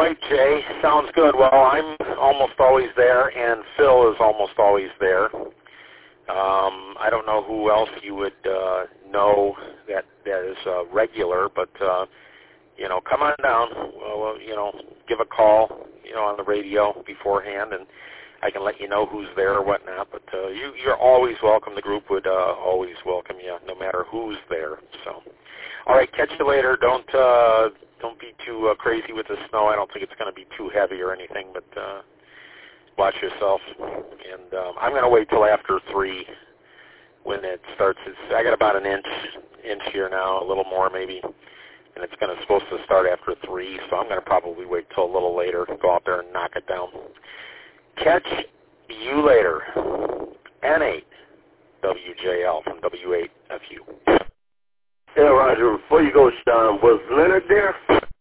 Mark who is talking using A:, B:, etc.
A: right, Jay. Sounds good. Well, I'm almost always there, and Phil is almost always there. I don't know who else you would know that is regular, but come on down. Well, give a call, on the radio beforehand, and I can let you know who's there or whatnot. But you're always welcome. The group would always welcome you, no matter who's there. So, all right, catch you later. Don't be too crazy with the snow. I don't think it's going to be too heavy or anything, but watch yourself. And I'm going to wait till after 3 when it starts. I got about an inch here now, a little more maybe, and it's supposed to start after 3, so I'm going to probably wait till a little later, go out there and knock it down. Catch you later. N8 WJL from W8FU.
B: Yeah, Roger. Before you go, Sean, was Leonard there?